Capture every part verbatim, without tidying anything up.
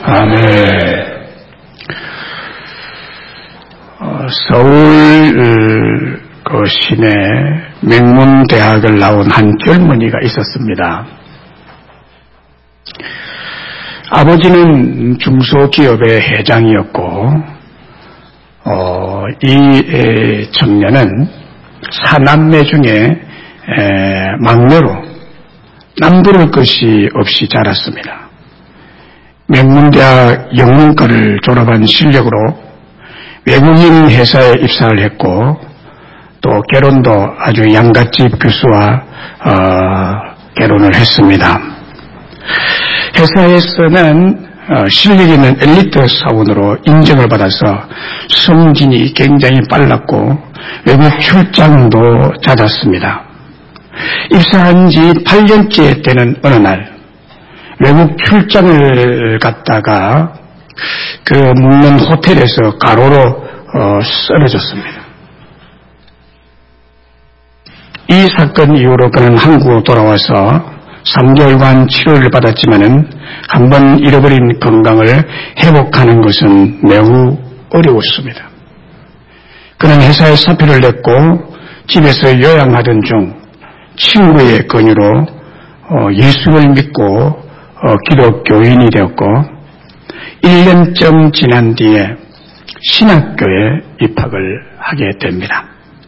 아멘. 어, 서울 그 시내 명문대학을 나온 한 젊은이가 있었습니다. 아버지는 중소기업의 회장이었고 어, 이 청년은 사남매 중에 에, 막내로 남부를 것이 없이 자랐습니다. 명문대학 영문과를 졸업한 실력으로 외국인 회사에 입사를 했고 또 결혼도 아주 양갓집 교수와 어, 결혼을 했습니다. 회사에서는 어, 실력 있는 엘리트 사원으로 인정을 받아서 승진이 굉장히 빨랐고 외국 출장도 잦았습니다. 입사한 지 팔 년째 되는 어느 날 외국 출장을 갔다가 그 묵는 호텔에서 가로로 어, 쓰러졌습니다. 이 사건 이후로 그는 한국으로 돌아와서 삼 개월간 치료를 받았지만은 한번 잃어버린 건강을 회복하는 것은 매우 어려웠습니다. 그는 회사에 사표를 냈고 집에서 요양하던 중 친구의 권유로 어, 예수를 믿고 어, 기독교인이 되었고 일 년쯤 지난 뒤에 신학교에 입학을 하게 됩니다.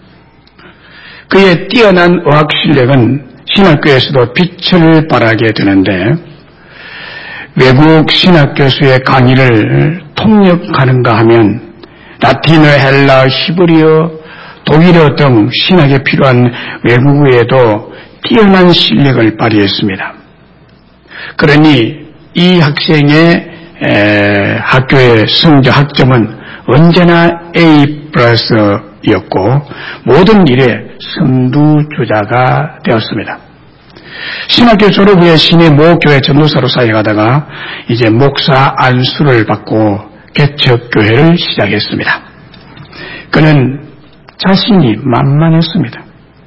그의 뛰어난 어학 실력은 신학교에서도 빛을 발하게 되는데 외국 신학 교수의 강의를 통역하는가 하면 라틴어, 헬라, 히브리어, 독일어 등 신학에 필요한 외국어에도 뛰어난 실력을 발휘했습니다. 그러니 이 학생의 에, 학교의 성적 학점은 언제나 A 플러스였고 모든 일에 선두주자가 되었습니다. 신학교 졸업 후에 시내 모 교회 전도사로 사역하다가 이제 목사 안수를 받고 개척교회를 시작했습니다. 그는 자신이 만만했습니다.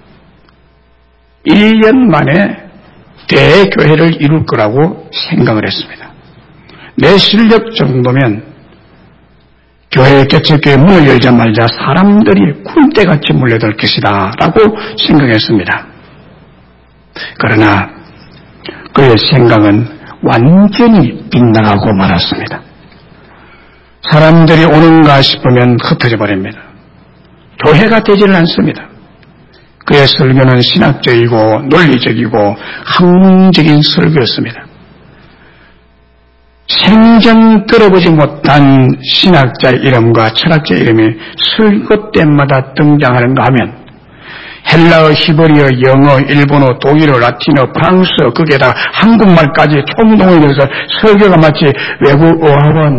일 년 만에 대교회를 이룰 거라고 생각을 했습니다. 내 실력 정도면 교회 개척교회 문을 열자마자 사람들이 군대같이 몰려들 것이다 라고 생각했습니다. 그러나 그의 생각은 완전히 빗나가고 말았습니다. 사람들이 오는가 싶으면 흩어져 버립니다. 교회가 되지는 않습니다. 그의 설교는 신학적이고 논리적이고 학문적인 설교였습니다. 생전 들어보지 못한 신학자 이름과 철학자 이름이 설교 때마다 등장하는가 하면 헬라어, 히브리어, 영어, 일본어, 독일어, 라틴어, 프랑스어, 거기에다가 한국말까지 총동원이 돼서 설교가 마치 외국 어학원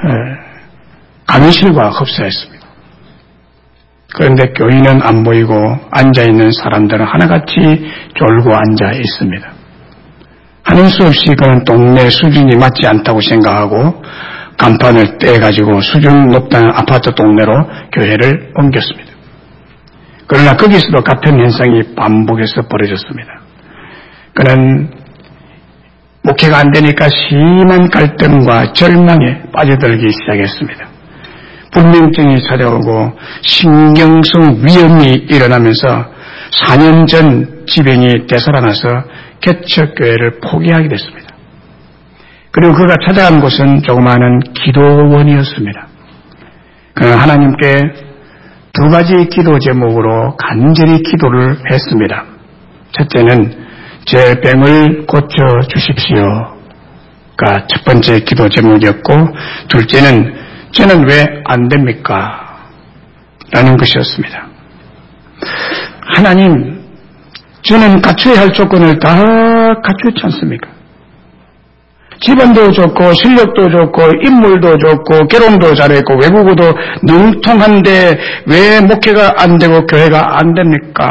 강의실과 흡사했습니다. 그런데 교인은 안 보이고 앉아있는 사람들은 하나같이 졸고 앉아 있습니다. 하는 수 없이 그는 동네 수준이 맞지 않다고 생각하고 간판을 떼가지고 수준 높다는 아파트 동네로 교회를 옮겼습니다. 그러나 거기서도 같은 현상이 반복해서 벌어졌습니다. 그는 목회가 안 되니까 심한 갈등과 절망에 빠져들기 시작했습니다. 불면증이 찾아오고 신경성 위험이 일어나면서 사 년 전 지병이 되살아나서 개척교회를 포기하게 됐습니다. 그리고 그가 찾아간 곳은 조그마한 기도원이었습니다. 그는 하나님께 두 가지 기도 제목으로 간절히 기도를 했습니다. 첫째는 제 병을 고쳐주십시오가 첫 번째 기도 제목이었고 둘째는 저는 왜 안 됩니까? 라는 것이었습니다. 하나님, 저는 갖춰야 할 조건을 다 갖추지 않습니까? 집안도 좋고 실력도 좋고 인물도 좋고 결혼도 잘했고 외국어도 능통한데 왜 목회가 안 되고 교회가 안 됩니까?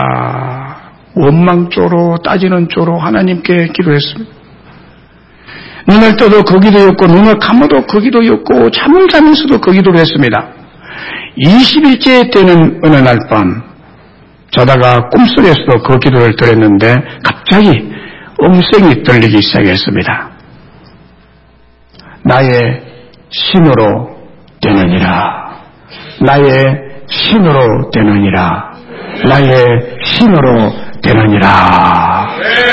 원망조로 따지는 조로 하나님께 기도했습니다. 눈을 떠도 거기도 였고 눈을 감아도 거기도 였고 잠을 자면서도 거기도 했습니다. 이십 일째 되는 어느 날 밤 자다가 꿈속에서도 그 기도를 드렸는데 갑자기 음성이 들리기 시작했습니다. 나의 신으로 되느니라. 나의 신으로 되느니라. 나의 신으로 되느니라.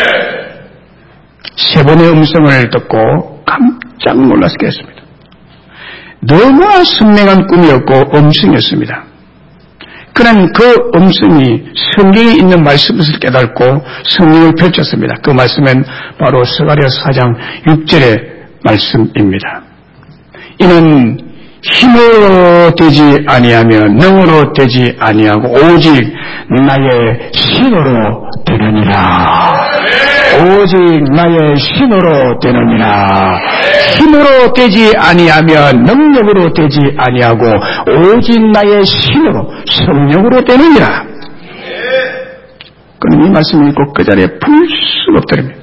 세 번의 음성을 듣고 깜짝 놀랐게 했습니다. 너무나 선명한 꿈이었고 음성이었습니다. 그는 그 음성이 성경에 있는 말씀을 깨닫고 성경을 펼쳤습니다. 그 말씀은 바로 스가랴 사 장 육 절의 말씀입니다. 이는 힘으로 되지 아니하며 능으로 되지 아니하고 오직 나의 신으로 되느니라. 오직 나의 신으로 되느니라. 힘으로 되지 아니하며 능력으로 되지 아니하고 오직 나의 신으로 성령으로 되느니라. 그는 이 말씀을 읽고 그 자리에 불쑥 엎드립니다.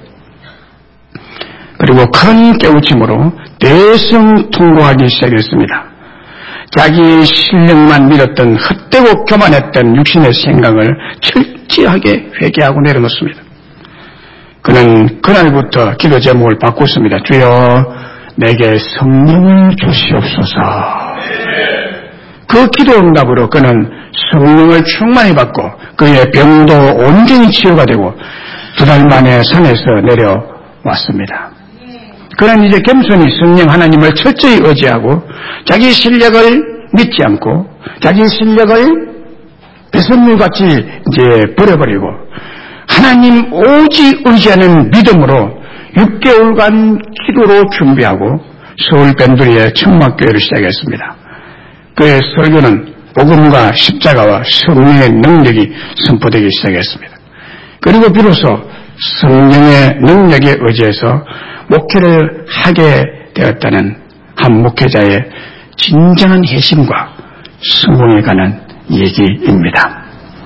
그리고 큰 깨우침으로 대성통곡하기 시작했습니다. 자기의 실력만 믿었던 헛되고 교만했던 육신의 생각을 철저하게 회개하고 내려놓습니다. 그는 그날부터 기도 제목을 바꿨습니다. 주여 내게 성령을 주시옵소서. 그 기도 응답으로 그는 성령을 충만히 받고 그의 병도 온전히 치유가 되고 두 달 만에 산에서 내려왔습니다. 그는 이제 겸손히 성령 하나님을 철저히 의지하고 자기 실력을 믿지 않고 자기 실력을 배설물같이 이제 버려버리고 하나님 오직 의지하는 믿음으로 육 개월간 기도로 준비하고 서울 변두리에 천막교회를 시작했습니다. 그의 설교는 복음과 십자가와 성령의 능력이 선포되기 시작했습니다. 그리고 비로소 성령의 능력에 의지해서 목회를 하게 되었다는 한 목회자의 진정한 회심과 성공에 관한 얘기입니다.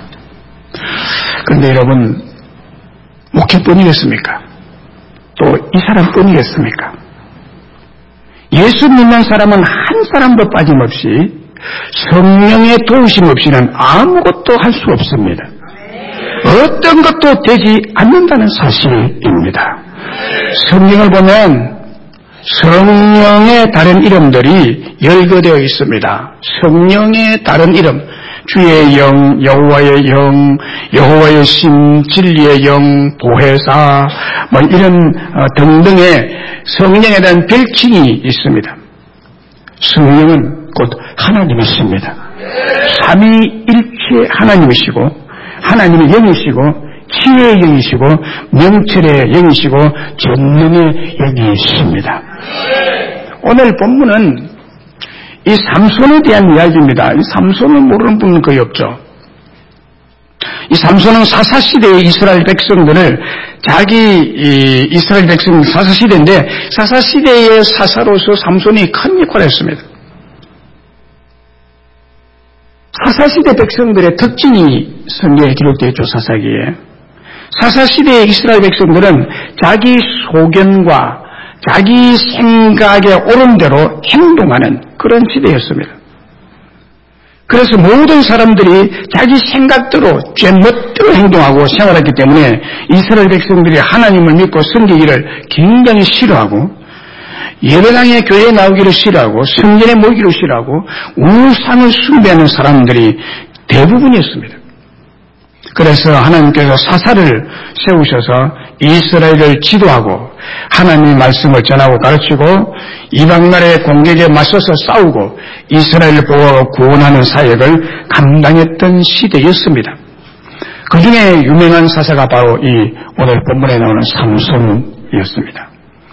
그런데 여러분, 목회뿐이겠습니까? 또 이 사람뿐이겠습니까? 예수 믿는 사람은 한 사람도 빠짐없이 성령의 도우심 없이는 아무것도 할 수 없습니다. 어떤 것도 되지 않는다는 사실입니다. 성경을 보면 성령의 다른 이름들이 열거되어 있습니다. 성령의 다른 이름, 주의 영, 여호와의 영, 여호와의 신, 진리의 영, 보혜사, 뭐 이런 등등의 성령에 대한 별칭이 있습니다. 성령은 곧 하나님이십니다. 삼위일체 하나님이시고 하나님의 영이시고 치유의 영이시고 명철의 영이시고 전능의 영이십니다. 오늘 본문은 이 삼손에 대한 이야기입니다. 이 삼손을 모르는 분은 거의 없죠. 이 삼손은 사사시대의 이스라엘 백성들을 자기 이 이스라엘 백성 사사시대인데 사사시대의 사사로서 삼손이 큰 역할을 했습니다. 사사시대 백성들의 특징이 성경에 기록되어 있죠. 사사기에. 사사시대의 이스라엘 백성들은 자기 소견과 자기 생각에 옳은 대로 행동하는 그런 시대였습니다. 그래서 모든 사람들이 자기 생각대로 죄멋대로 행동하고 생활했기 때문에 이스라엘 백성들이 하나님을 믿고 섬기기를 굉장히 싫어하고 예배당에 교회에 나오기를 싫어하고 성전에 모이기를 싫어하고 우상을 숭배하는 사람들이 대부분이었습니다. 그래서 하나님께서 사사를 세우셔서 이스라엘을 지도하고 하나님의 말씀을 전하고 가르치고 이방나라의 공격에 맞서서 싸우고 이스라엘을 보호하고 구원하는 사역을 감당했던 시대였습니다. 그 중에 유명한 사사가 바로 이 오늘 본문에 나오는 삼손이었습니다.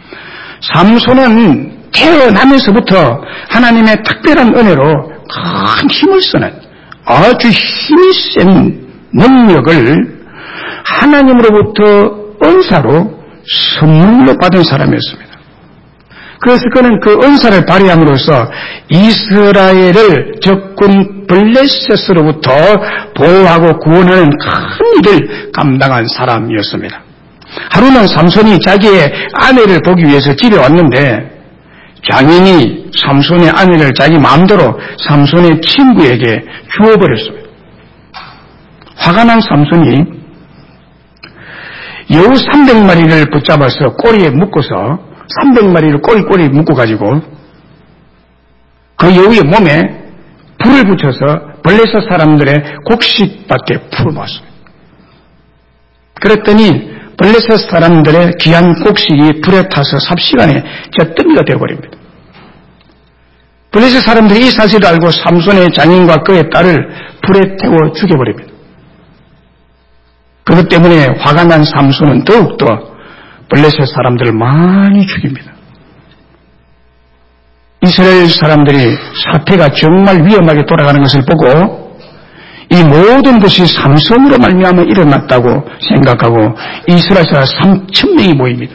삼손은 태어나면서부터 하나님의 특별한 은혜로 큰 힘을 쓰는 아주 힘이 센 능력을 하나님으로부터 은사로 선물로 받은 사람이었습니다. 그래서 그는 그 은사를 발휘함으로써 이스라엘을 적군 블레셋으로부터 보호하고 구원하는 큰 일을 감당한 사람이었습니다. 하루는 삼손이 자기의 아내를 보기 위해서 집에 왔는데 장인이 삼손의 아내를 자기 마음대로 삼손의 친구에게 주어버렸습니다. 화가 난 삼손이 여우 삼백 마리를 붙잡아서 꼬리에 묶어서 삼백 마리를 꼬리꼬리 묶어가지고 그 여우의 몸에 불을 붙여서 블레셋 사람들의 곡식밭에 풀어놓았습니다. 그랬더니 블레셋 사람들의 귀한 곡식이 불에 타서 삽시간에 잿더미가 되어버립니다. 블레셋 사람들이 이 사실을 알고 삼손의 장인과 그의 딸을 불에 태워 죽여버립니다. 그것 때문에 화가 난 삼손은 더욱더 블레셋 사람들을 많이 죽입니다. 이스라엘 사람들이 사태가 정말 위험하게 돌아가는 것을 보고 이 모든 것이 삼손으로 말미암아 일어났다고 생각하고 이스라엘 사람 삼천 명이 모입니다.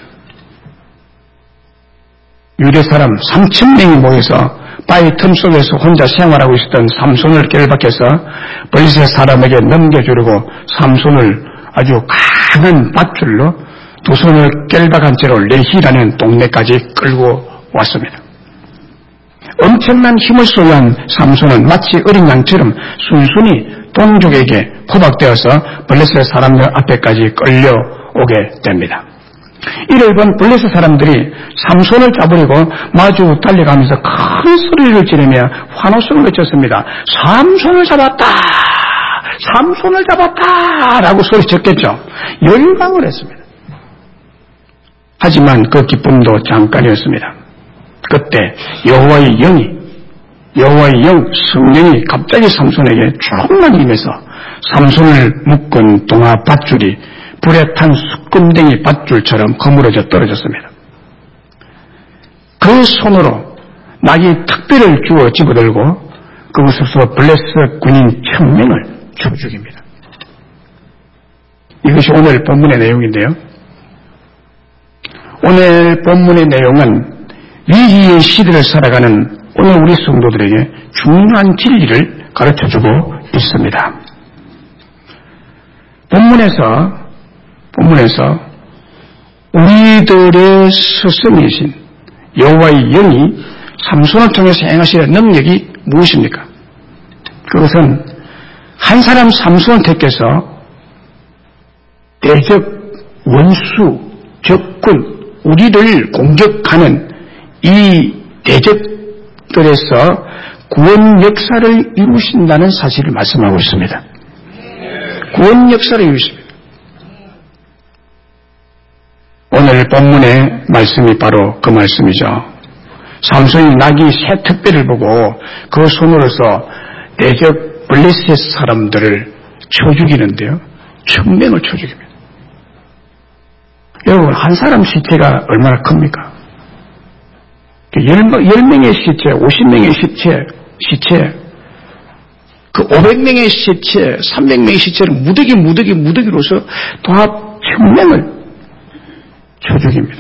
유대 사람 삼천 명이 모여서 바위 틈 속에서 혼자 생활하고 있었던 삼손을 결박해서 블레셋 사람에게 넘겨주려고 삼손을 아주 강한 밧줄로 두 손을 결박한 채로 레히라는 동네까지 끌고 왔습니다. 엄청난 힘을 소유한 삼손은 마치 어린 양처럼 순순히 동족에게 포박되어서 블레셋 사람들 앞에까지 끌려오게 됩니다. 이를 본 블레셋 사람들이 삼손을 잡으려고 마주 달려가면서 큰 소리를 지르며 환호성을 외쳤습니다. 삼손을 잡았다! 삼손을 잡았다! 라고 소리쳤겠죠. 열광을 했습니다. 하지만 그 기쁨도 잠깐이었습니다. 그때 여호와의 영이 여호와의 영 성령이 갑자기 삼손에게 충만히 임해서 삼손을 묶은 동화 밧줄이 불에 탄 숯금댕이 밧줄처럼 거물어져 떨어졌습니다. 그 손으로 나귀 턱뼈를 주워 집어들고 그곳에서 블레셋 군인 천명을 쳐 죽입니다. 이것이 오늘 본문의 내용인데요. 오늘 본문의 내용은 위기의 시대를 살아가는 오늘 우리 성도들에게 중요한 진리를 가르쳐주고 있습니다. 본문에서 본문에서 우리들의 스승이신 여호와의 영이 삼손을 통해서 행하시는 능력이 무엇입니까? 그것은 한 사람 삼손을 택해서 대적, 원수, 적군, 우리를 공격하는 이 대적들에서 구원 역사를 이루신다는 사실을 말씀하고 있습니다. 구원 역사를 이루십니다. 오늘 본문의 말씀이 바로 그 말씀이죠. 삼손이 나귀 새 턱뼈를 보고 그 손으로서 대적 블레셋 사람들을 쳐 죽이는데요. 천명을 쳐 죽입니다. 여러분, 한 사람 시체가 얼마나 큽니까? 열 명의 시체, 오십 명의 시체, 시체, 그 오백 명의 시체, 삼백 명의 시체를 무더기, 무더기, 무더기로서 도합 천명을 쳐 죽입니다.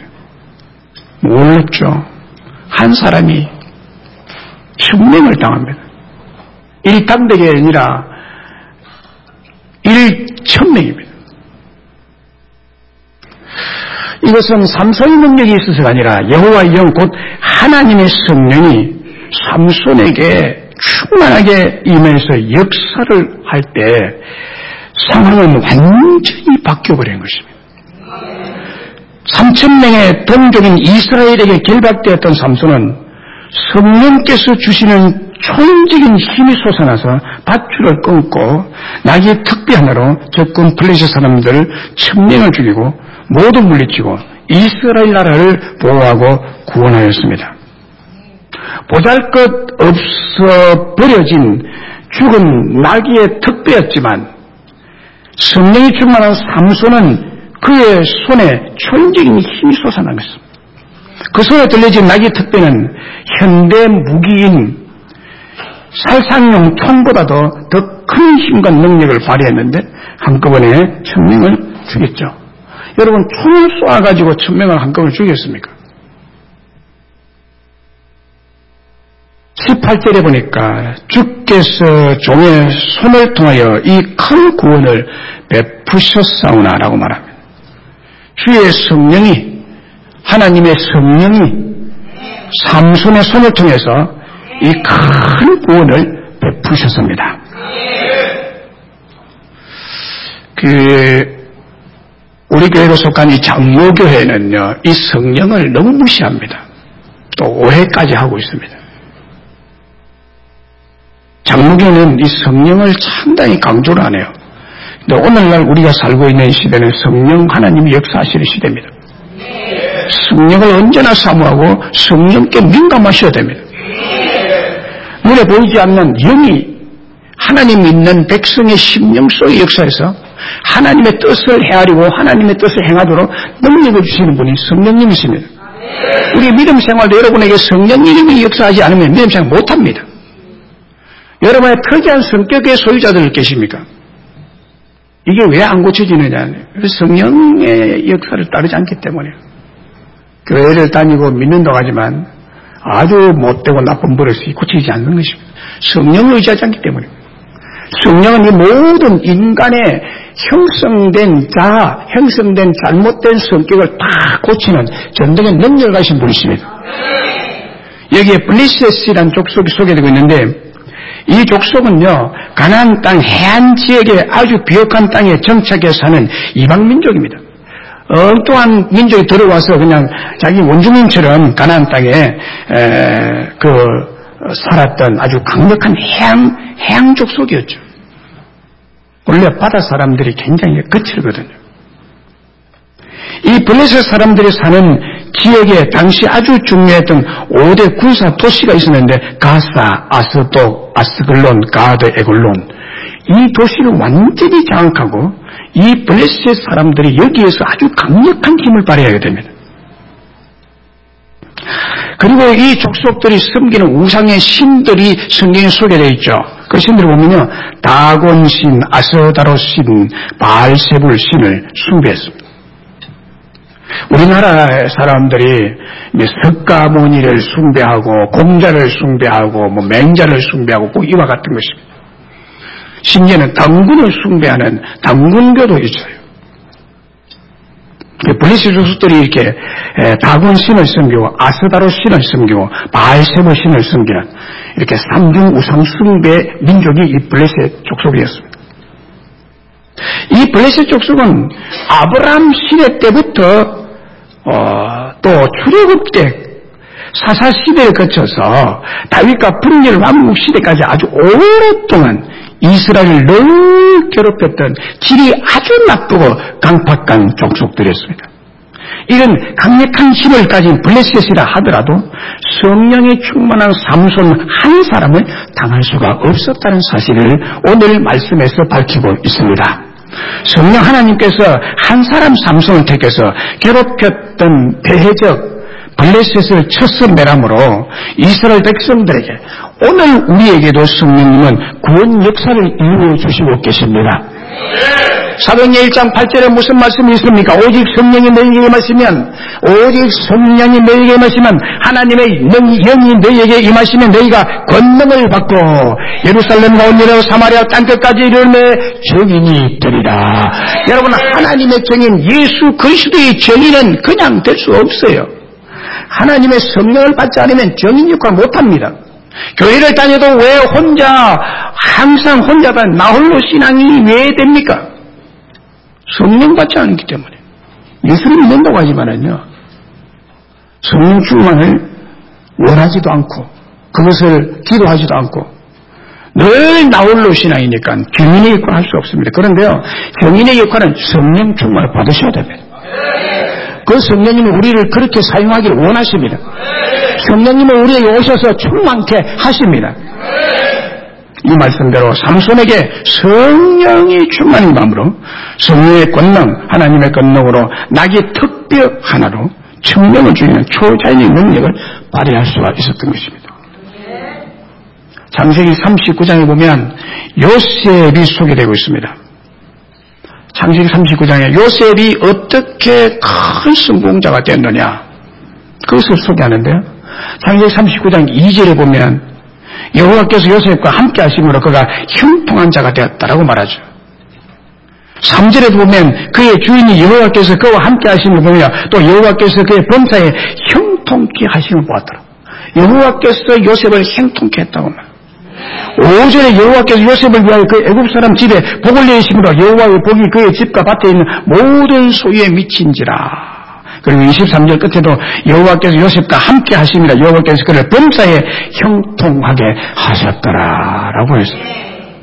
놀랍죠? 한 사람이 천명을 당합니다. 일당백이 아니라 일천명입니다. 이것은 삼손의 능력이 있어서가 아니라 여호와의 영 곧 하나님의 성령이 삼손에게 충만하게 임해서 역사를 할 때 상황은 완전히 바뀌어버린 것입니다. 삼천 명의 동족인 이스라엘에게 결박되었던 삼손은 성령께서 주시는 초인적인 힘이 솟아나서 밧줄을 끊고 나귀의 턱뼈 하나로 적군 블레셋 사람들 천명을 죽이고 모두 물리치고 이스라엘 나라를 보호하고 구원하였습니다. 보잘것없어 버려진 죽은 나귀의 턱뼈였지만 성령이 충만한 삼손은 그의 손에 초인적인 힘이 솟아난 것입니다. 그 손에 들려진 나귀 턱뼈는 현대 무기인 살상용 총보다도 더 큰 힘과 능력을 발휘했는데 한꺼번에 천명을 죽였죠. 여러분, 총을 쏘아가지고 천명을 한꺼번에 죽였습니까? 십팔 절에 보니까 주께서 종의 손을 통하여 이 큰 구원을 베푸셨사오나 라고 말합니다. 주의 성령이, 하나님의 성령이 삼손의 손을 통해서 이 큰 구원을 베푸셨습니다. 그 우리 교회로 속한 이 장로교회는요, 이 성령을 너무 무시합니다. 또 오해까지 하고 있습니다. 장로교는 이 성령을 상당히 강조를 하네요. 근데 오늘날 우리가 살고 있는 시대는 성령 하나님이 역사하시는 시대입니다. 성령을 언제나 사모하고 성령께 민감하셔야 됩니다. 눈에 보이지 않는 영이 하나님 믿는 백성의 심령 속의 역사에서 하나님의 뜻을 헤아리고 하나님의 뜻을 행하도록 능력을 주시는 분이 성령님이십니다. 우리 믿음 생활도 여러분에게 성령님이 역사하지 않으면 믿음 생활 못합니다. 여러분의 특이한 성격의 소유자들 계십니까? 이게 왜 안 고쳐지느냐? 성령의 역사를 따르지 않기 때문에. 교회를 다니고 믿는다고 하지만 아주 못되고 나쁜 버릇이 고치지 않는 것입니다. 성령을 의지하지 않기 때문에. 성령은 이 모든 인간의 형성된 자아, 형성된 잘못된 성격을 다 고치는 전능의 능력을 가진 분이십니다. 여기에 블리셋이라는 족속이 소개되고 있는데 이 족속은요, 가나안 땅 해안 지역의 아주 비옥한 땅에 정착해 사는 이방 민족입니다. 엉뚱한 민족이 들어와서 그냥 자기 원주민처럼 가나안 땅에 에, 그 살았던 아주 강력한 해양 해양 족속이었죠. 원래 바다 사람들이 굉장히 거칠거든요. 이 블레셋 사람들이 사는 지역에 당시 아주 중요했던 오 대 군사 도시가 있었는데 가사, 아스도, 아스글론, 가드, 에글론 이 도시를 완전히 장악하고 이 블레셋 사람들이 여기에서 아주 강력한 힘을 발휘하게 됩니다. 그리고 이 족속들이 섬기는 우상의 신들이 성경에 소개되어 있죠. 그 신들을 보면요, 다곤신, 아스다로신, 바알세불 신을 숭배했습니다. 우리나라 사람들이 석가모니를 숭배하고 공자를 숭배하고 뭐 맹자를 숭배하고 꼭 이와 같은 것입니다. 심지어는 당군을 숭배하는 당군교도 있어요. 블레셋 족속들이 이렇게 다곤신을 섬기고 아스다로 신을 섬기고 바알세불 신을 섬기는 이렇게 삼중 우상 숭배 민족이 이 블레셋 족속이었습니다. 이 블레셋 족속은 아브라함 시대 때부터 어, 또 출애굽 때 사사 시대를 거쳐서 다윗과 분열 왕국 시대까지 아주 오랫동안 이스라엘을 늘 괴롭혔던 질이 아주 나쁘고 강팍한 족속들이었습니다. 이런 강력한 힘을 가진 블레셋이라 하더라도 성령이 충만한 삼손 한 사람을 당할 수가 없었다는 사실을 오늘 말씀에서 밝히고 있습니다. 성령 하나님께서 한 사람 삼손을 택해서 괴롭혔던 대해적 블레셋을 쳤음매람으로 이스라엘 백성들에게 오늘 우리에게도 성령님은 구원 역사를 이루어 주시고 계십니다. 사도행전 일 장 팔 절에 무슨 말씀이 있습니까? 오직 성령이 너희에게 임하시면 오직 성령이 너희에게 임하시면 하나님의 영이 너희에게 임하시면 너희가 권능을 받고 예루살렘과 온유로 사마리아 땅끝까지 이르매 증인이 되리라. 여러분, 하나님의 증인 예수 그리스도의 증인은 그냥 될 수 없어요. 하나님의 성령을 받지 않으면 증인 역할 못합니다. 교회를 다녀도 왜 혼자 항상 혼자다 나홀로 신앙이 왜 됩니까? 성령 받지 않기 때문에. 예수를 믿는다고 하지만은요, 성령 충만을 원하지도 않고 그것을 기도하지도 않고 늘 나홀로 신앙이니까 경인의 역할을 할 수 없습니다. 그런데요, 경인의 역할은 성령 충만을 받으셔야 됩니다. 그 성령님이 우리를 그렇게 사용하기를 원하십니다. 성령님은 우리에게 오셔서 충만케 하십니다. 이 말씀대로 삼손에게 성령이 충만인 마음으로 성령의 권능, 하나님의 권능으로 낙이 특별 하나로 청명을 주이는 초자연의 능력을 발휘할 수가 있었던 것입니다. 창세기 삼십구 장에 보면 요셉이 소개되고 있습니다. 창세기 삼십구 장에 요셉이 어떻게 큰 성공자가 됐느냐, 그것을 소개하는데요. 창세기 삼십구 장 이 절에 보면 여호와께서 요셉과 함께 하심으로 그가 형통한 자가 되었다라고 말하죠. 삼 절에도 보면 그의 주인이 여호와께서 그와 함께 하심을 보며 또 여호와께서 그의 범사에 형통케 하심을 보았더라. 여호와께서 요셉을 형통케 했다고 말합니다. 오 절에 여호와께서 요셉을 위하여 그 애굽 사람 집에 복을 내리심으로 여호와의 복이 그의 집과 밭에 있는 모든 소유에 미친지라. 그리고 이십삼 절 끝에도 여호와께서 요셉과 함께 하심이라 여호와께서 그를 범사에 형통하게 하셨더라라고 했습니다.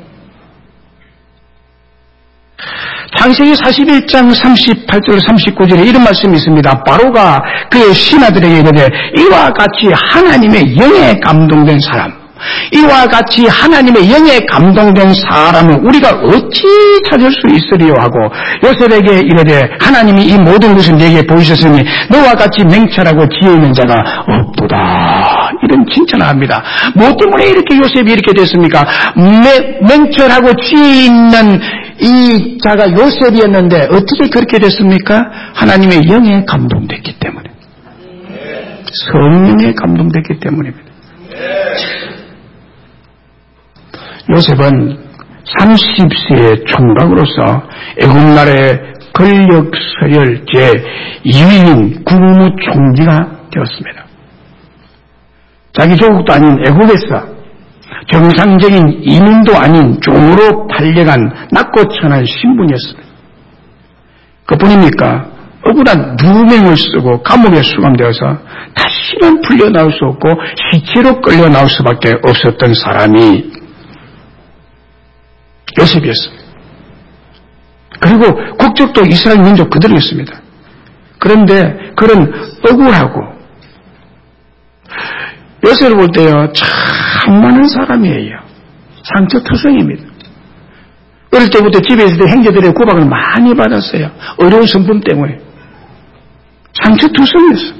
창세기 사십일 장 삼십팔 절 삼십구 절에 이런 말씀이 있습니다. 바로가 그의 신하들에게 이르되 이와 같이 하나님의 영에 감동된 사람, 이와 같이 하나님의 영에 감동된 사람을 우리가 어찌 찾을 수 있으리요 하고 요셉에게 이르되 하나님이 이 모든 것을 내게 보이셨으니 너와 같이 맹철하고 지혜 있는 자가 없도다. 이런 칭찬을 합니다. 뭐 때문에 이렇게 요셉이 이렇게 됐습니까? 맹철하고 지혜 있는 이 자가 요셉이었는데 어떻게 그렇게 됐습니까? 하나님의 영에 감동됐기 때문에, 성령에 감동됐기 때문입니다. 요셉은 삼십 세의 총각으로서 애굽나라의 권력 서열 제이 위인 국무총리가 되었습니다. 자기 조국도 아닌 애굽에서 정상적인 이민도 아닌 종으로 팔려간 낮고 천한 신분이었습니다. 그뿐입니까? 억울한 누명을 쓰고 감옥에 수감되어서 다시는 풀려나올 수 없고 시체로 끌려 나올 수밖에 없었던 사람이 요셉이었습니다. 그리고 국적도 이스라엘 민족 그들이었습니다. 그런데 그런 억울하고 요셉을 볼 때요 참 많은 사람이에요. 상처투성입니다. 어릴 때부터 집에 있을 때 형제들의 구박을 많이 받았어요. 어려운 성품 때문에 상처투성이었어요.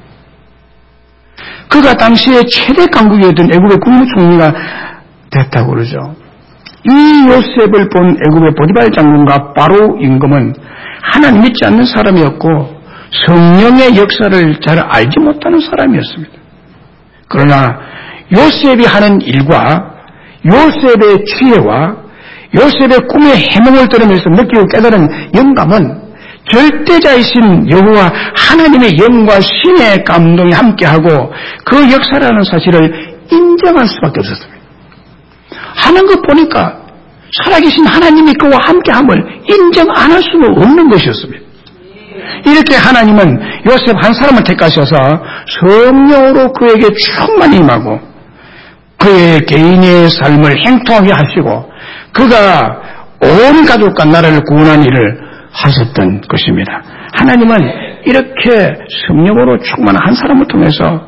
그가 당시에 최대 강국이었던 애굽의 국무총리가 됐다고 그러죠. 이 요셉을 본 애굽의 보디발 장군과 바로 임금은 하나님 믿지 않는 사람이었고 성령의 역사를 잘 알지 못하는 사람이었습니다. 그러나 요셉이 하는 일과 요셉의 지혜와 요셉의 꿈의 해몽을 들으면서 느끼고 깨달은 영감은 절대자이신 여호와 하나님의 영과 신의 감동이 함께하고 그 역사라는 사실을 인정할 수밖에 없었습니다. 하는 것 보니까 살아계신 하나님이 그와 함께함을 인정 안 할 수는 없는 것이었습니다. 이렇게 하나님은 요셉 한 사람을 택하셔서 성령으로 그에게 충만히 임하고 그의 개인의 삶을 행통하게 하시고 그가 온 가족과 나라를 구원한 일을 하셨던 것입니다. 하나님은 이렇게 성령으로 충만한 한 사람을 통해서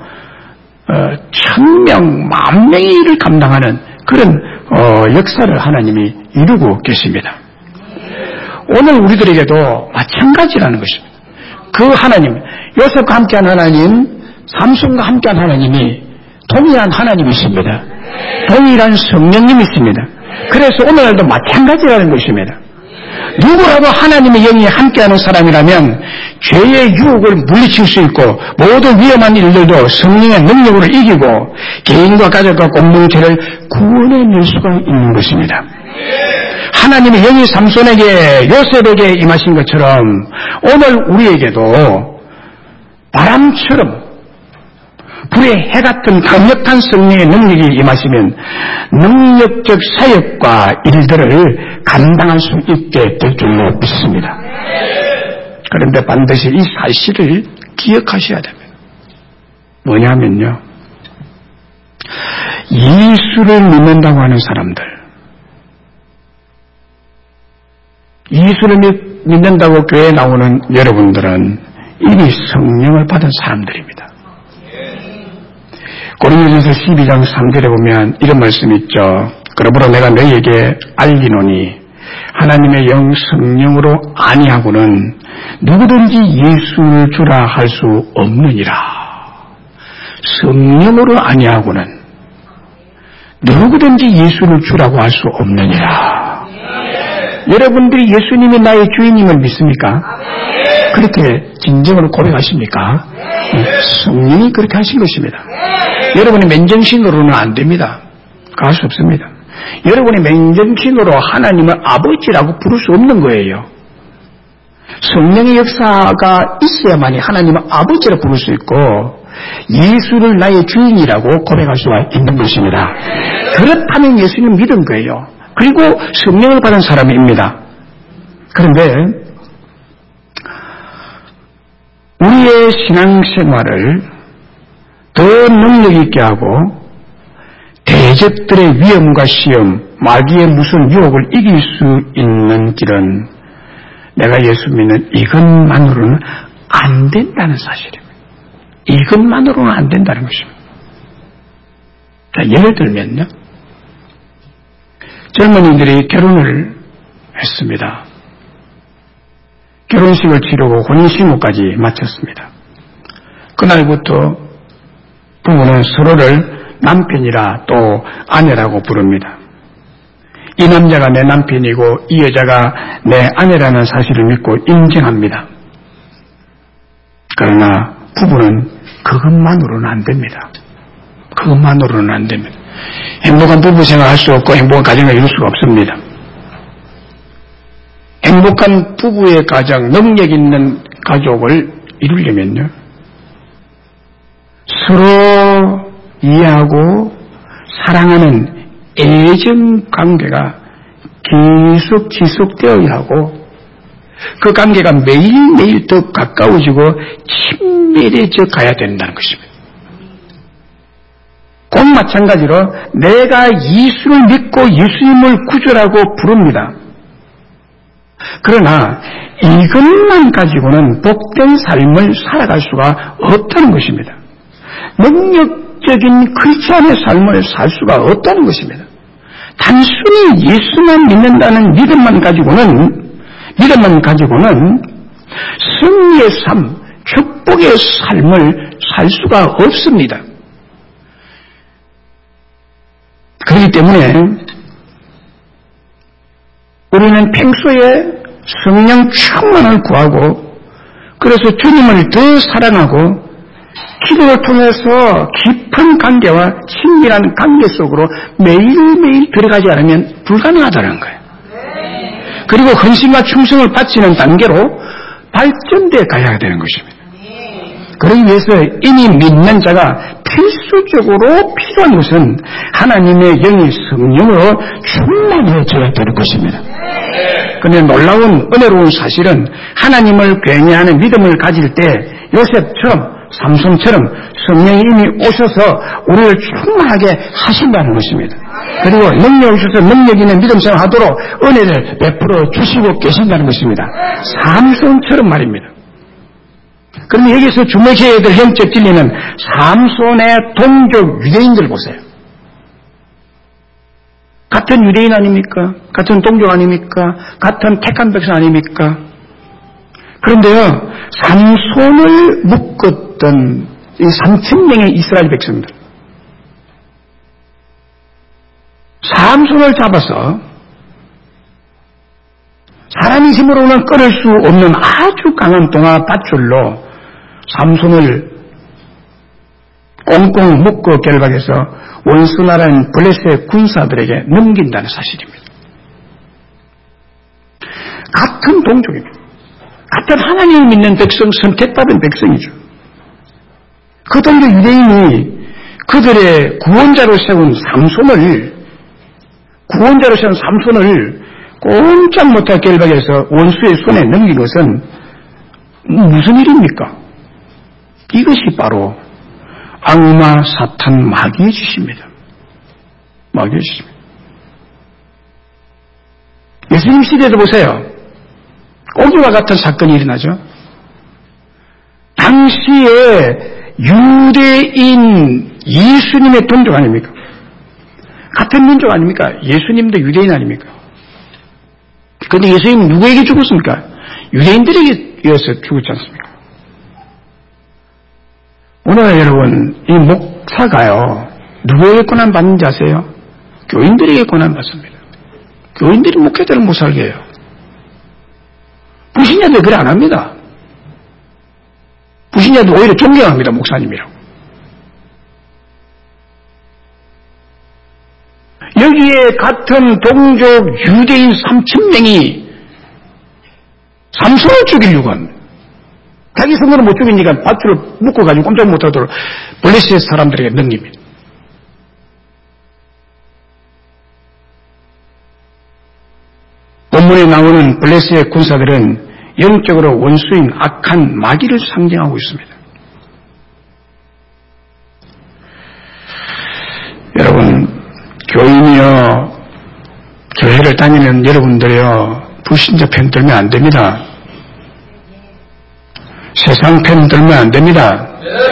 천명, 만명의 일을 감당하는 그런 어, 역사를 하나님이 이루고 계십니다. 오늘 우리들에게도 마찬가지라는 것입니다. 그 하나님, 요셉과 함께한 하나님, 삼손과 함께한 하나님이 동일한 하나님이십니다. 동일한 성령님이십니다. 그래서 오늘날도 마찬가지라는 것입니다. 누구라도 하나님의 영이 함께하는 사람이라면 죄의 유혹을 물리칠 수 있고 모든 위험한 일들도 성령의 능력으로 이기고 개인과 가족과 공동체를 구원해낼 수가 있는 것입니다. 하나님의 영이 삼손에게 요셉에게 임하신 것처럼 오늘 우리에게도 바람처럼 불의 해 같은 강력한 성령의 능력이 임하시면 능력적 사역과 일들을 감당할 수 있게 될 줄로 믿습니다. 그런데 반드시 이 사실을 기억하셔야 됩니다. 뭐냐면요, 예수를 믿는다고 하는 사람들, 예수를 믿는다고 교회에 나오는 여러분들은 이미 성령을 받은 사람들입니다. 고린도전서 십이 장 삼 절에 보면 이런 말씀이 있죠. 그러므로 내가 너희에게 알리노니 하나님의 영 성령으로 아니하고는 누구든지 예수를 주라 할 수 없느니라. 성령으로 아니하고는 누구든지 예수를 주라고 할 수 없느니라. 여러분들이 예수님이 나의 주인님을 믿습니까? 그렇게 진정으로 고백하십니까? 성령이 그렇게 하신 것입니다. 여러분이 맨정신으로는 안 됩니다. 갈 수 없습니다. 여러분이 맨정신으로 하나님을 아버지라고 부를 수 없는 거예요. 성령의 역사가 있어야만이 하나님을 아버지라고 부를 수 있고 예수를 나의 주인이라고 고백할 수가 있는 것입니다. 그렇다면 예수님을 믿은 거예요. 그리고 성령을 받은 사람입니다. 그런데 우리의 신앙생활을 더 능력 있게 하고 대적들의 위험과 시험, 마귀의 무슨 유혹을 이길 수 있는 길은 내가 예수 믿는 이것만으로는 안 된다는 사실입니다. 이것만으로는 안 된다는 것입니다. 자, 예를 들면요. 젊은이들이 결혼을 했습니다. 결혼식을 치르고 혼인신고까지 마쳤습니다. 그날부터 부부는 서로를 남편이라 또 아내라고 부릅니다. 이 남자가 내 남편이고 이 여자가 내 아내라는 사실을 믿고 인정합니다. 그러나 부부는 그것만으로는 안 됩니다. 그것만으로는 안 됩니다. 행복한 부부 생활할 수 없고 행복한 가정을 이룰 수가 없습니다. 행복한 부부의 가정, 능력 있는 가족을 이루려면요, 서로 이해하고 사랑하는 애정 관계가 계속 지속되어야 하고 그 관계가 매일매일 더 가까워지고 친밀해져 가야 된다는 것입니다. 곧 마찬가지로 내가 예수를 믿고 예수님을 구주라고 부릅니다. 그러나 이것만 가지고는 복된 삶을 살아갈 수가 없다는 것입니다. 능력적인 크리스찬의 삶을 살 수가 없다는 것입니다. 단순히 예수만 믿는다는 믿음만 가지고는 믿음만 가지고는 승리의 삶, 축복의 삶을 살 수가 없습니다. 그렇기 때문에 우리는 평소에 성령 충만을 구하고 그래서 주님을 더 사랑하고 기도를 통해서 깊은 관계와 친밀한 관계 속으로 매일매일 들어가지 않으면 불가능하다는 거예요. 그리고 헌신과 충성을 바치는 단계로 발전돼 가야 되는 것입니다. 그러기 위해서 이미 믿는 자가 필수적으로 필요한 것은 하나님의 영이 성령으로 충만해져야 되는 것입니다. 그런데 놀라운 은혜로운 사실은 하나님을 굉장히 믿음을 가질 때 요셉처럼 삼손처럼 성령이 이미 오셔서 우리를 충만하게 하신다는 것입니다. 그리고 능력을 주셔서 능력 있는 믿음 생활하도록 은혜를 베풀어 주시고 계신다는 것입니다. 삼손처럼 말입니다. 그러면 여기서 주목해야 될 영적 진리는 삼손의 동족 유대인들 보세요. 같은 유대인 아닙니까? 같은 동족 아닙니까? 같은 택한 백성 아닙니까? 그런데요, 삼손을 묶었던 이 삼천 명의 이스라엘 백성들, 삼손을 잡아서 사람의 힘으로는 끊을 수 없는 아주 강한 동화 밧줄로 삼손을 꽁꽁 묶어 결박해서 원수나라인 블레셋 군사들에게 넘긴다는 사실입니다. 같은 동족입니다. 같은 하나님을 믿는 백성, 선택받은 백성이죠. 그 동족 유대인이 그들의 구원자로 세운 삼손을 구원자로 세운 삼손을 꼼짝 못할 결박해서 원수의 손에 넘긴 것은 무슨 일입니까? 이것이 바로 악마, 사탄, 마귀의 짓입니다. 마귀의 짓입니다. 예수님 시대도 보세요. 오기와 같은 사건이 일어나죠. 당시에 유대인 예수님의 동족 아닙니까? 같은 민족 아닙니까? 예수님도 유대인 아닙니까? 그런데 예수님은 누구에게 죽었습니까? 유대인들에게 이어서 죽었지 않습니까? 오늘 여러분, 이 목사가요, 누구에게 고난 받는지 아세요? 교인들에게 고난 받습니다. 교인들이 목회자를 못 살게 해요. 불신자들 그래 안 합니다. 불신자들 오히려 존경합니다, 목사님이라고. 여기에 같은 동족 유대인 삼천 명이 삼손을 죽이려고 합니다. 자기 손으로 못 죽이니까 밧줄을 묶어가지고 꼼짝 못하도록 블레셋 사람들에게 넘깁니다. 본문에 나오는 블레셋 군사들은 영적으로 원수인 악한 마귀를 상징하고 있습니다. 여러분, 교인이요, 교회를 다니는 여러분들이요, 불신자 편 들면 안 됩니다. 세상 편 들면 안 됩니다.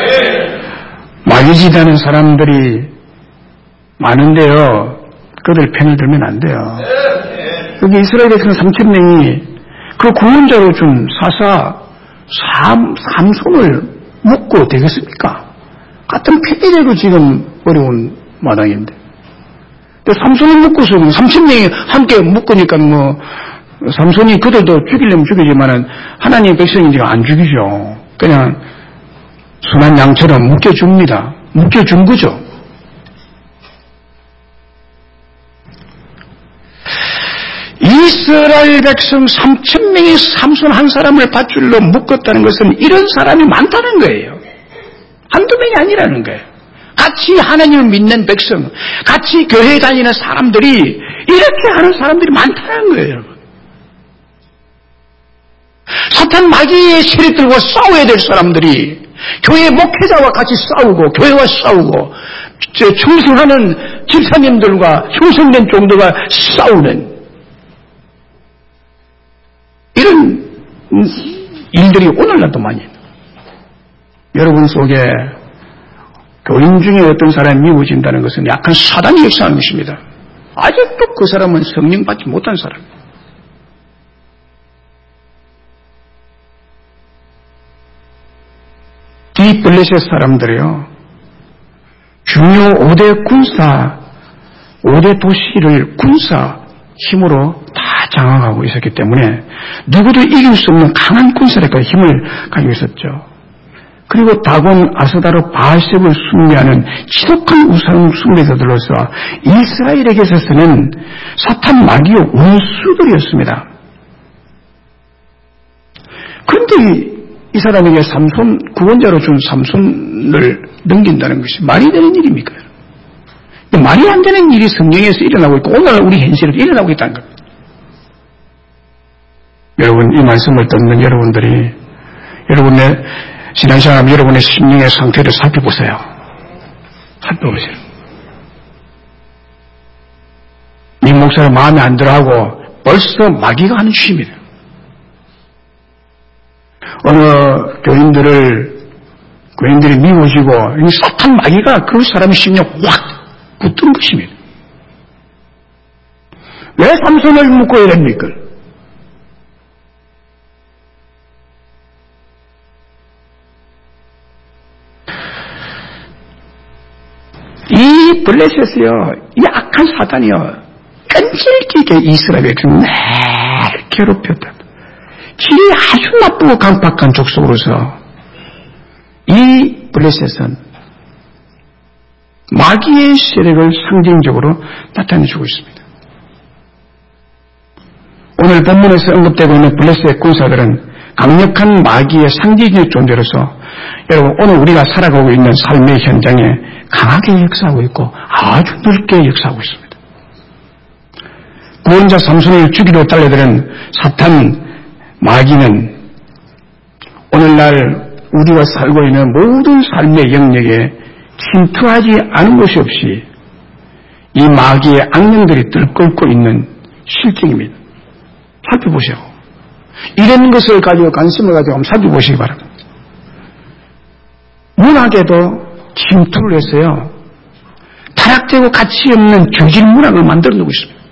마귀짓하는 사람들이 많은데요, 그들 편을 들면 안 돼요. 여기 이스라엘에서는 삼천 명이 그 구원자로 준 사사 삼, 삼손을 묶고 되겠습니까? 같은 피디래도 지금 어려운 마당인데. 근데 삼손을 묶고서 삼천 명이 함께 묶으니까 뭐, 삼손이 그들도 죽이려면 죽이지만은 하나님 백성이니까 안 죽이죠. 그냥 순한 양처럼 묶여줍니다. 묶여준 거죠. 이스라엘 백성 삼천 명이 삼손 한 사람을 밧줄로 묶었다는 것은 이런 사람이 많다는 거예요. 한두 명이 아니라는 거예요. 같이 하나님을 믿는 백성, 같이 교회에 다니는 사람들이 이렇게 하는 사람들이 많다는 거예요, 여러분. 사탄 마귀의 세력들과 싸워야 될 사람들이 교회 목회자와 같이 싸우고 교회와 싸우고 충성하는 집사님들과 충성된 종들과 싸우는 이런 일들이 오늘날도 많이 있다. 여러분 속에 교인 중에 어떤 사람이 미워진다는 것은 약한 사단이 역사하는 것입니다. 아직도 그 사람은 성령 받지 못한 사람. 이 블레셋 사람들이요, 중요 오 대 군사, 오 대 도시를 군사 힘으로 다 장악하고 있었기 때문에 누구도 이길 수 없는 강한 군사력과 힘을 가지고 있었죠. 그리고 다곤, 아스다로, 바알셉을 숭배하는 지독한 우상 숭배자들로서 이스라엘에게 있어서는 사탄 마귀의 원수들이었습니다. 그런데 이 사람에게 삼손, 구원자로 준 삼손을 넘긴다는 것이 말이 되는 일입니까? 말이 안 되는 일이 성경에서 일어나고 있고 오늘 우리 현실에도 일어나고 있다는 겁니다. 여러분, 이 말씀을 듣는 여러분들이 여러분의 신앙생활, 여러분의 심령의 상태를 살펴보세요. 살펴보세요. 이 목사를 마음에 안 들어하고 벌써 마귀가 하는 취입니다. 어느 교인들을, 교인들이 미워지고, 이 사탄 마귀가 그 사람의 심령 확 붙은 것입니다. 왜 삼손을 묶고 이럽니까? 이 블레셋이요, 이 악한 사단이요, 끈질기게 이스라엘 백성을 매일 괴롭혔다. 길이 아주 나쁘고 강팍한 족속으로서 이 블레셋은 마귀의 세력을 상징적으로 나타내주고 있습니다. 오늘 본문에서 언급되고 있는 블레셋 군사들은 강력한 마귀의 상징적 존재로서 여러분 오늘 우리가 살아가고 있는 삶의 현장에 강하게 역사하고 있고 아주 넓게 역사하고 있습니다. 구원자 삼손을 죽이려 달려드는 사탄 마귀는 오늘날 우리가 살고 있는 모든 삶의 영역에 침투하지 않은 것이 없이 이 마귀의 악령들이 들끓고 있는 실정입니다. 살펴보세요. 이런 것을 가지고 관심을 가지고 한번 살펴보시기 바랍니다. 문학에도 침투를 했어요. 타락되고 가치 없는 저질 문학을 만들어 놓고 있습니다.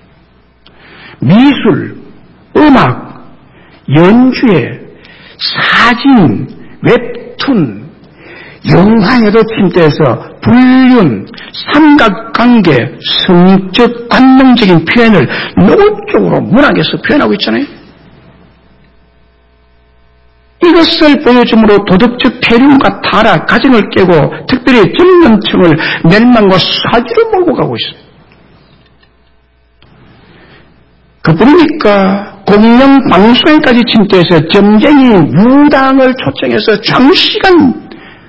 미술, 음악, 연주에, 사진, 웹툰, 영화에도 침투해서 불륜, 삼각관계, 성적, 관능적인 표현을 노골적으로 문학에서 표현하고 있잖아요. 이것을 보여줌으로 도덕적 폐륜과 타락, 가정을 깨고 특별히 젊은층을 멸망과 사지로 몰고 가고 있어요. 그뿐이니까 공영 방송에까지 침투해서 점쟁이 무당을 초청해서 장시간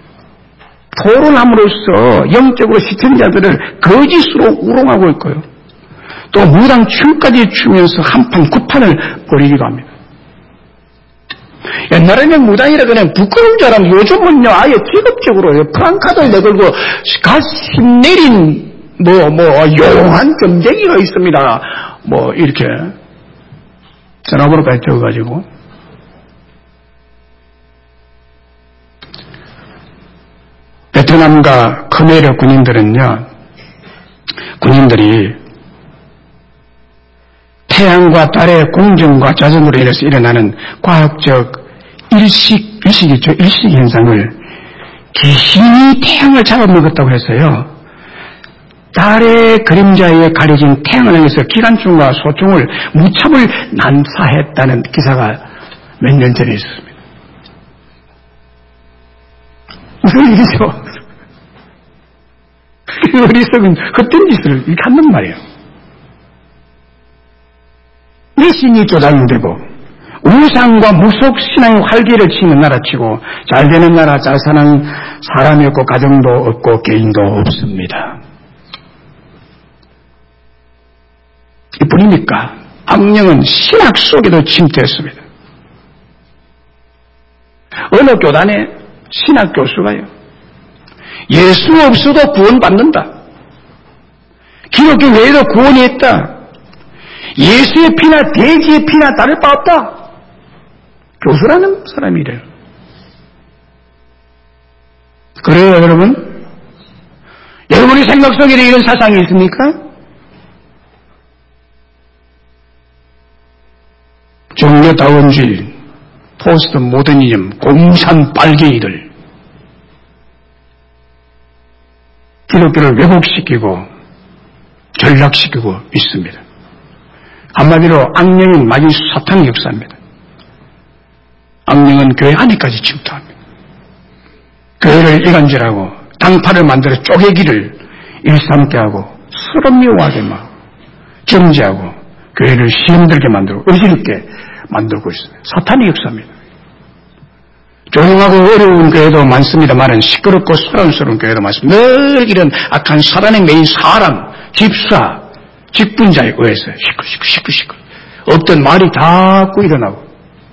토론함으로써 영적으로 시청자들을 거짓으로 우롱하고 있고요. 또 무당 춤까지 추면서 한판 구판을 벌이기도 합니다. 옛날에는 무당이라 그냥 부끄러운 줄 알았는데 요즘은요 아예 직업적으로 프랑카드를 내걸고 가심 내린 뭐, 뭐, 용한 경쟁이가 있습니다. 뭐, 이렇게 전화번호까지 적어가지고. 베트남과 khmer 군인들은요, 군인들이 태양과 달의 공정과 자전으로 인해서 일어나는 과학적 일식, 일식이죠. 일식 현상을 귀신이 태양을 잡아먹었다고 해서요. 달의 그림자에 가려진 태양을 향해서 기관총과 소총을 무참을 난사했다는 기사가 몇 년 전에 있었습니다. 무슨 일이죠? 그 어리석은 헛된 짓을 이렇게 한단 말이에요. 왜 신이 쪼달되고 우상과 무속 신앙의 활기를 치는 나라치고 잘 되는 나라, 잘 사는 사람이 없고 가정도 없고 개인도 없습니다. 이뿐입니까? 악령은 신학 속에도 침투했습니다. 어느 교단에 신학 교수가요, 예수 없어도 구원받는다. 기독교 외에도 구원이 있다. 예수의 피나 돼지의 피나 다를 바 없다. 교수라는 사람이래요. 그래요, 여러분? 여러분의 생각 속에 이런 사상이 있습니까? 종교다원주의, 포스트 모더니즘, 공산 빨갱이들, 기독교를 왜곡시키고 전락시키고 있습니다. 한마디로 악령인 마귀 사탄의 역사입니다. 악령은 교회 안에까지 침투합니다. 교회를 이간질하고 당파를 만들어 쪼개기를 일삼게 하고 서로 미워하게 막 정죄하고 교회를 힘들게 만들고 어지럽게 만들고 있습니다. 사탄의 역사입니다. 조용하고 어려운 교회도 많습니다만 시끄럽고 소란스러운 교회도 많습니다. 늘 이런 악한 사단의 메인 사람, 집사, 직분자에 의해서 시끌 시끌 시끌 시끌 없던 말이 자꾸 일어나고,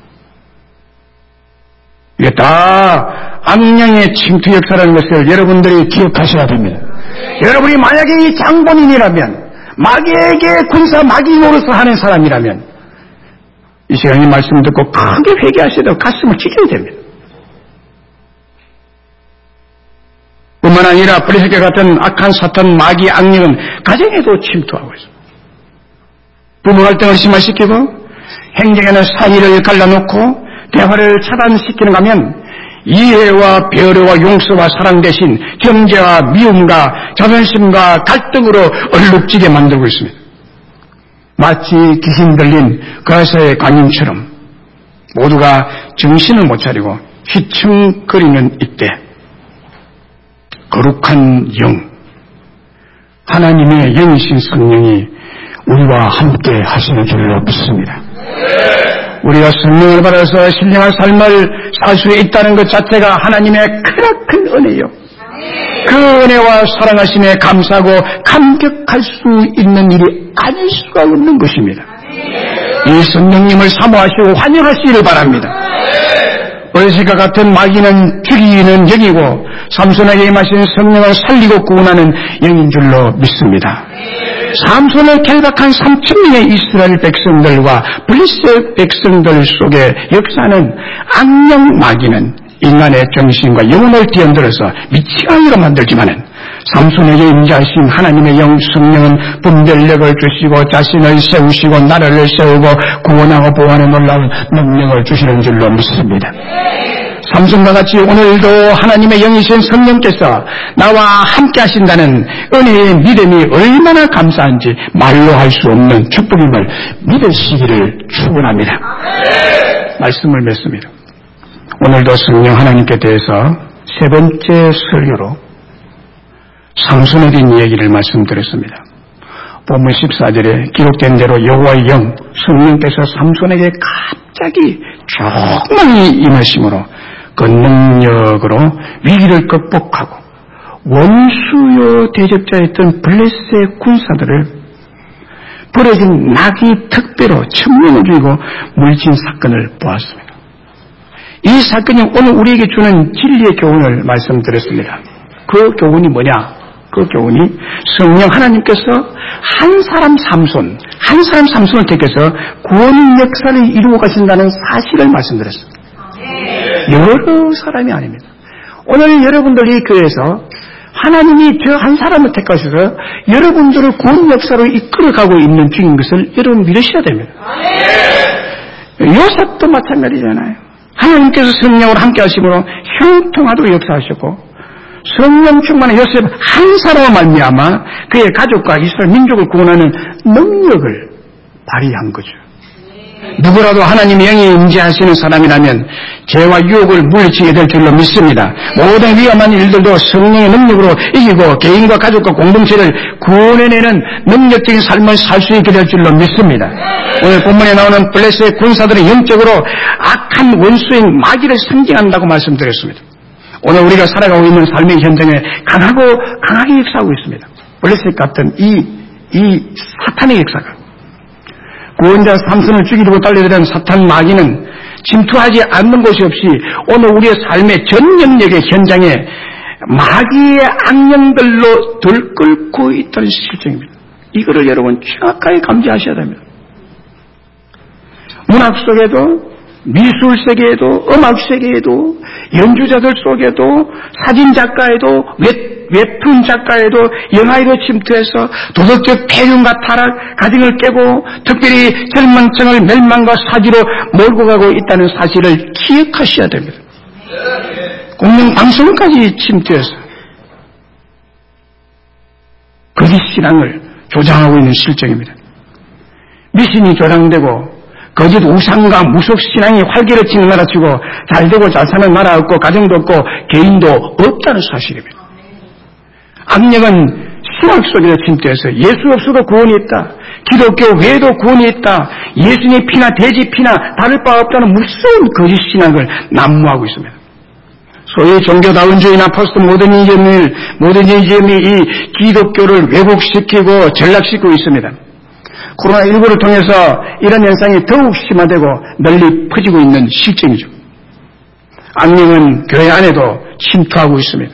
이게 다 악령의 침투 역사라는 것을 여러분들이 기억하셔야 됩니다. 네. 여러분이 만약에 이 장본인이라면, 마귀에게 군사 마귀 노릇을 하는 사람이라면 이 시간 이 말씀 듣고 크게 회개하시도록 가슴을 찢어야 됩니다. 뿐만 아니라 브레스게 같은 악한 사탄 마귀 악령은 가정에도 침투하고 있습니다. 부부 갈등을 심화시키고 행정에는 사이를 갈라놓고 대화를 차단시키는가 하면 이해와 배려와 용서와 사랑 대신 경제와 미움과 자존심과 갈등으로 얼룩지게 만들고 있습니다. 마치 귀신 들린 가사의 관인처럼 모두가 정신을 못 차리고 휘청거리는 이때 거룩한 영, 하나님의 영이신 성령이 우리와 함께 하시는 줄로 믿습니다. 우리가 성령을 받아서 신령한 삶을 살 수 있다는 것 자체가 하나님의 크나큰 은혜요. 그 은혜와 사랑하심에 감사하고 감격할 수 있는 일이 아닐 수가 없는 것입니다. 이 성령님을 사모하시고 환영하시기를 바랍니다. 어리석과 같은 마귀는 죽이는 영이고 삼손에게 임하신 성령을 살리고 구원하는 영인 줄로 믿습니다. 삼손을 결박한 삼천 명의 이스라엘 백성들과 블레셋 백성들 속의 역사는 악령 마귀는 인간의 정신과 영혼을 뒤흔들어서 미치가이로 만들지만은 삼손에게 임재하신 하나님의 영 성령은 분별력을 주시고 자신을 세우시고 나라를 세우고 구원하고 보호하는 놀라운 능력을 주시는 줄로 믿습니다. 삼손과 같이 오늘도 하나님의 영이신 성령께서 나와 함께 하신다는 은혜의 믿음이 얼마나 감사한지 말로 할 수 없는 축복임을 믿으시기를 축원합니다. 말씀을 맺습니다. 오늘도 성령 하나님께 대해서 세 번째 설교로 삼손에 대한 이야기를 말씀드렸습니다. 본문 십사 절에 기록된 대로 여호와의 영 성령께서 삼손에게 갑자기 조금만 임하심으로 그 능력으로 위기를 극복하고 원수요 대적자였던 블레셋 군사들을 버려진 나귀 특배로 천명을 죽이고 물진 사건을 보았습니다. 이 사건이 오늘 우리에게 주는 진리의 교훈을 말씀드렸습니다. 그 교훈이 뭐냐? 그 교훈이 성령 하나님께서 한 사람 삼손, 한 사람 삼손을 택해서 구원 역사를 이루어 가신다는 사실을 말씀드렸습니다. 여러 사람이 아닙니다. 오늘 여러분들이 교회에서 하나님이 저 한 사람을 택하셔서 여러분들을 구원 역사로 이끌어가고 있는 중인 것을 여러분 믿으셔야 됩니다. 요셉도 마찬가지잖아요. 하나님께서 성령으로 함께 하심으로 형통하도록 역사하셨고 성령 충만한 요셉 한 사람을 말미암아 그의 가족과 이스라엘 민족을 구원하는 능력을 발휘한 거죠. 누구라도 하나님의 영이 임재하시는 사람이라면 죄와 유혹을 물리치게 될 줄로 믿습니다. 모든 위험한 일들도 성령의 능력으로 이기고 개인과 가족과 공동체를 구원해내는 능력적인 삶을 살 수 있게 될 줄로 믿습니다. 오늘 본문에 나오는 블레셋의 군사들은 영적으로 악한 원수인 마귀를 상징한다고 말씀드렸습니다. 오늘 우리가 살아가고 있는 삶의 현장에 강하고 강하게 역사하고 있습니다. 블레셋 같은 이, 이 사탄의 역사가 구원자 삼손을 죽이려고 달려들은 사탄 마귀는 침투하지 않는 곳이 없이 오늘 우리의 삶의 전 영역의 현장에 마귀의 악령들로 들끓고 있다는 실정입니다. 이거를 여러분 정확하게 감지하셔야 됩니다. 문학 속에도 미술 세계에도 음악 세계에도 연주자들 속에도 사진 작가에도 웹툰 작가에도 영화에도 침투해서 도덕적 폐륜과 타락, 가정을 깨고 특별히 젊은 층을 멸망과 사지로 몰고 가고 있다는 사실을 기억하셔야 됩니다. 공영방송까지 침투해서 거짓 신앙을 조장하고 있는 실정입니다. 미신이 조장되고 거짓 우상과 무속신앙이 활개를 치는 나라 치고 잘되고 잘 사는 나라 없고 가정도 없고 개인도 없다는 사실입니다. 악령은 신학 속에 침투해서 예수 없어도 구원이 있다. 기독교 외에도 구원이 있다. 예수님의 피나 돼지 피나 다를 바 없다는 무서운 거짓 신학을 난무하고 있습니다. 소위 종교다원주의나 포스트 모더니즘이, 모더니즘이 이 기독교를 왜곡시키고 전락시키고 있습니다. 코로나십구를 통해서 이런 현상이 더욱 심화되고 널리 퍼지고 있는 실정이죠. 악령은 교회 안에도 침투하고 있습니다.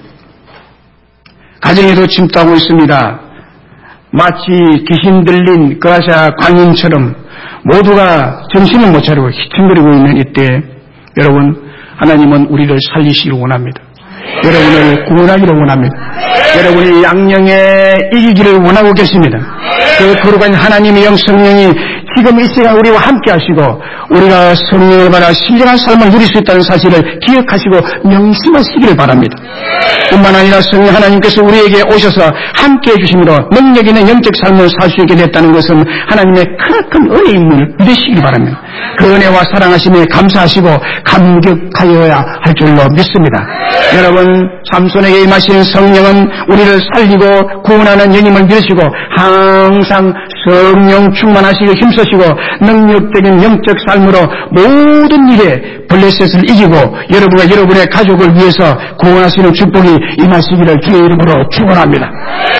가정에도 침투하고 있습니다. 마치 귀신 들린 그라샤 광인처럼 모두가 정신을 못 차리고 희청거리고 있는 이때 여러분 하나님은 우리를 살리시기를 원합니다. 여러분을 구원하기를 원합니다. 여러분이 양령에 이기기를 원하고 계십니다. 그 거룩한 하나님의 영 성령이 지금 이 시간 우리와 함께 하시고 우리가 성령을 받아 신령한 삶을 누릴 수 있다는 사실을 기억하시고 명심하시기를 바랍니다. 뿐만 아니라 성령 하나님께서 우리에게 오셔서 함께 해주심으로 능력 있는 영적 삶을 살 수 있게 됐다는 것은 하나님의 크나큰 은혜임을 믿으시기 바랍니다. 그 은혜와 사랑하심에 감사하시고 감격하여야 할 줄로 믿습니다. 여러분 삼손에게 임하신 성령은 우리를 살리고 구원하는 영임을 믿으시고 항상 성령 충만하시길 힘쓰시고 능력적인 영적 삶으로 모든 일에 블레셋을 이기고 여러분과 여러분의 가족을 위해서 구원하시는 축복이 임하시기를 주의 이름으로 축원합니다.